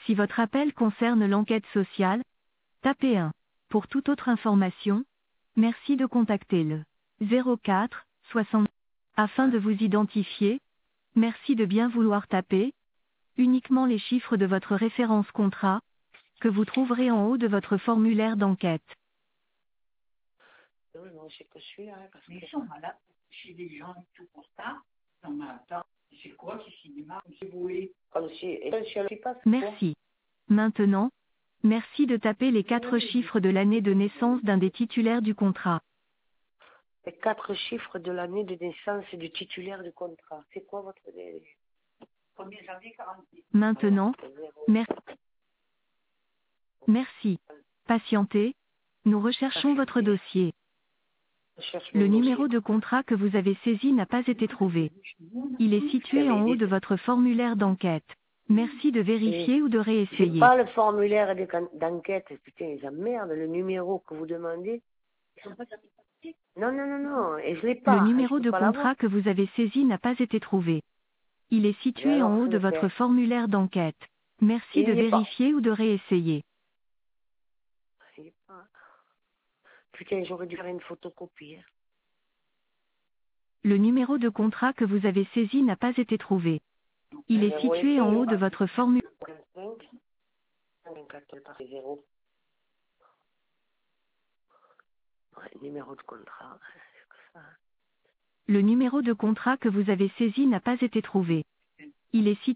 Si votre appel concerne l'enquête sociale, tapez 1. Pour toute autre information, merci de contacter le 04 60. Afin de vous identifier, merci de bien vouloir taper uniquement les chiffres de votre référence contrat, que vous trouverez en haut de votre formulaire d'enquête. Oui, non, c'est que celui-là, hein, parce Mais que... ils sont malades chez des gens et tout pour ça. Non, mais attends, c'est quoi ce cinéma? C'est voué. Comme si... Et si elle ne pas, c'est quoi? Merci. Maintenant, merci de taper les 4 chiffres de l'année de naissance d'un des titulaires du contrat. Les 4 chiffres de l'année de naissance du titulaire du contrat. C'est quoi votre... 1er janvier 46. Maintenant, merci. Patientez, nous recherchons votre dossier. Je cherche Le mon numéro dossier. de contrat que vous avez saisi n'a pas été trouvé. Il est situé en haut de votre formulaire d'enquête. Merci de vérifier ou de J'ai réessayer. pas le formulaire d'enquête. Putain, ils emmerdent le numéro que vous demandez. Non, non, non, non. Et je l'ai pas. Le numéro Je peux de pas l'avoir. contrat que vous avez saisi n'a pas été trouvé. Il est Et situé alors, en haut je de le votre fais. formulaire d'enquête. Merci Il de n'y est pas. vérifier ou de réessayer. Il n'y est pas. Putain, j'aurais dû faire une photocopie. Hein. Le numéro de contrat que vous avez saisi n'a pas été trouvé. Il est Zéro situé en essai, haut de hein. votre formulaire. 55, 54, c'est 0. Ouais, numéro de contrat. C'est que ça. Le numéro de contrat que vous avez saisi n'a pas été trouvé. Il est situé